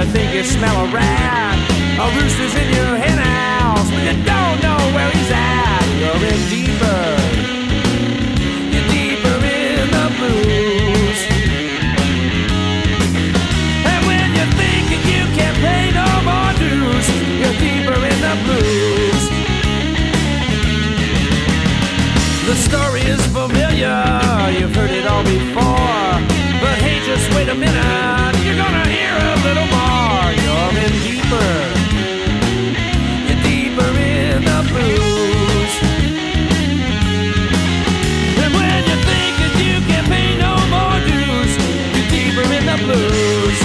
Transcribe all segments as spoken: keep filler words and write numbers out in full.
think you smell a rat. A rooster's in your hen house, but you don't know where he's at. You're in deeper, you're deeper in the blues. And when you're thinking you can't pay no more dues, you're deeper in the blues. The story is familiar, you've heard it all before. But hey, just wait a minute, you're gonna hear a little more. You're in deeper, you're deeper in the blues. And when you're thinking you can't pay no more dues, you're deeper in the blues.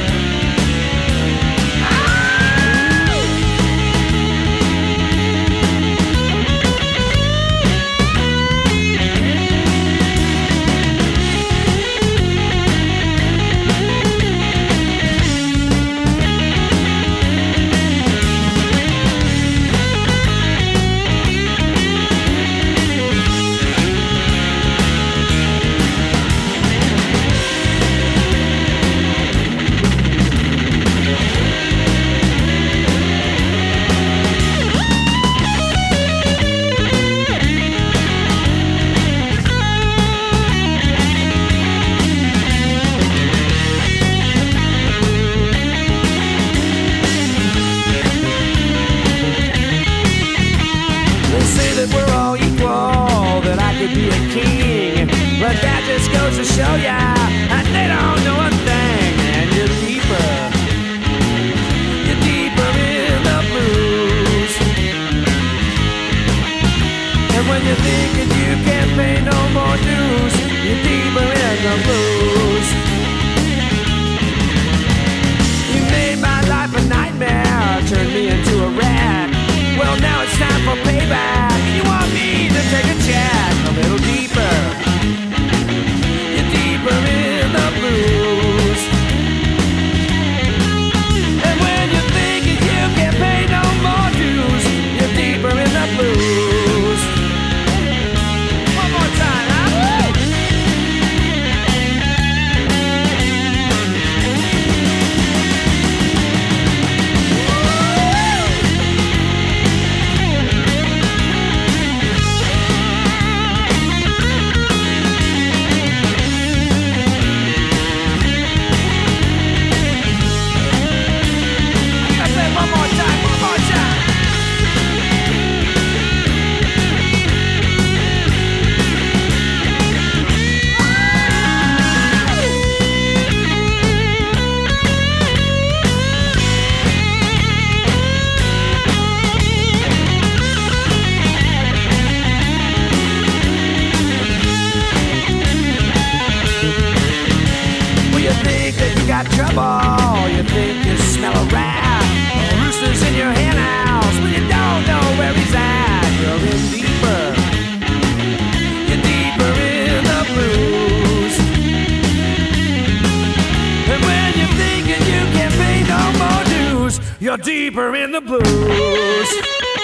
But that just goes to show ya, and they don't know a thing. And you're deeper, you're deeper in the blues. And when you're thinking you can't pay no more dues, you're deeper in the blues. You made my life a nightmare, turned me into a rat. Well, now it's time for payback. You want me to take a chat a little deeper, deeper in the blues. And when you're thinking you can't pay no more dues, you're deeper in the blues. One more time, huh? Trouble, you think you smell a rat. A rooster's in your hen house, but you don't know where he's at. You're in deeper, you're deeper in the blues. And when you're thinking you can't pay no more dues, you're deeper in the blues.